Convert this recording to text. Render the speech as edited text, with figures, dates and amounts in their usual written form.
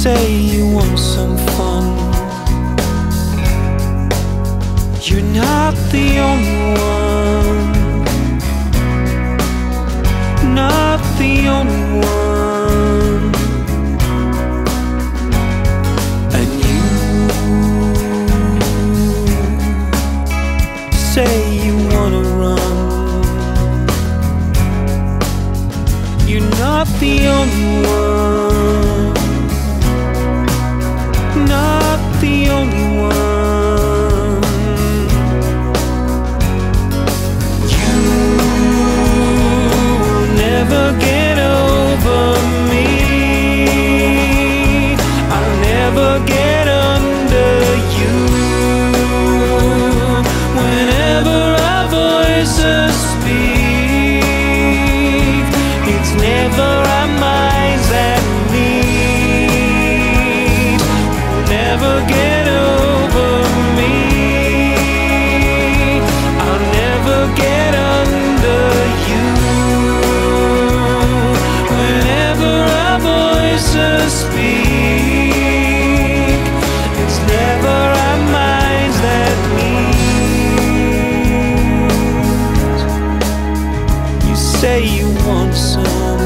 say you want some fun. You're not the only one, not the only one. And you say you wanna run. You're not the only one, not the only one. You'll never get over me. I'll never get under you. Whenever our voices speak, it's never our minds that meet. Never get over me. I'll never get under you. Whenever our voices speak, it's never our minds that meet. You say you want some.